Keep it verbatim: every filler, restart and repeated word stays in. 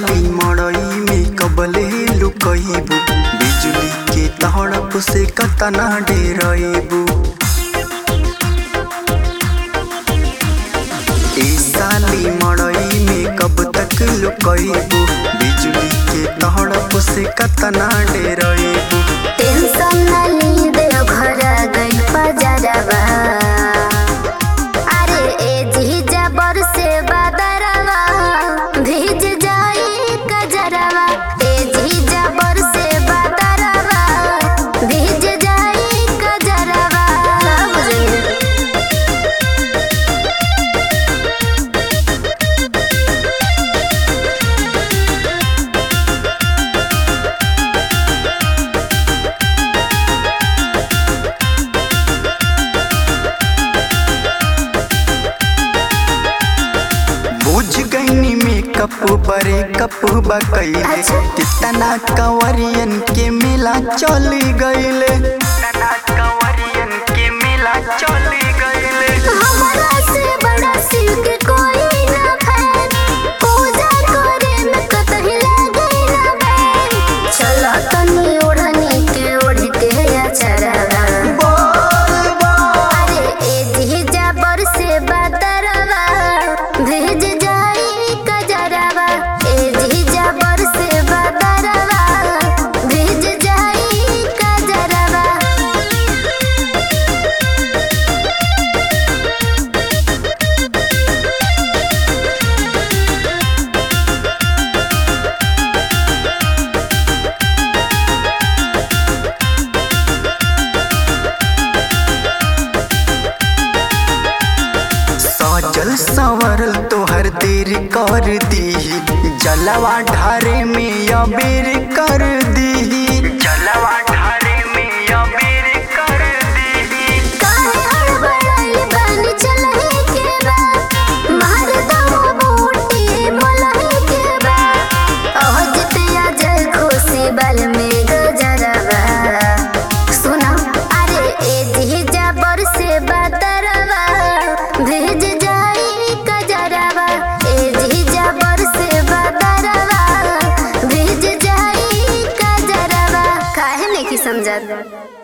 साली मड़ई में कबले लुकइबू, बिजली के तड़प से कतना डेरइबू। ए साली मड़ई में कब तक लुकइबू, बिजली के तड़प से कतना डेरइबू। टेंशन ना ली दे घर गई पजरवा, अरे ए जीजा बरसे बदरवा, भीज जाई कजरवा। ए जीजा बरसे बदरवा, भीज जाई कजरवा। बुझ गईनी मेकअप बरे कप बकैले, कितना कंवरियन के मेला चली गईले, कितना कंवरियन के मेला चली गईले। हमरा से बड़ा शिव के कोई ना है, पूजा करे में कतही लागे ना बैन। चला तनी ओढ़नी के ओढ़ के अचरवा, अरे ए जीजा बरसे बदरवा, भीज जाई कजरवा। ए जीजा बरसे बदरवा, भीज जाई कजरवा। सजल संवरल तोहर देर कर दीही, जलवा ढारे में अबेर कर दीही, जलवा ढारे में अबेर कर दीही। काहे हड़बड़ाइल बानी चलही के बा, मार दवा बूटी मोलही के बा। ओह जितिया जय खुशी बल में गजरवा। सुना अरे ए जीजा बरसे बदरवा, भीज जाई कजरवा। ए जीजा बरसे बदरवा, भीज जाई कजरवा। काहे नहीं समझत।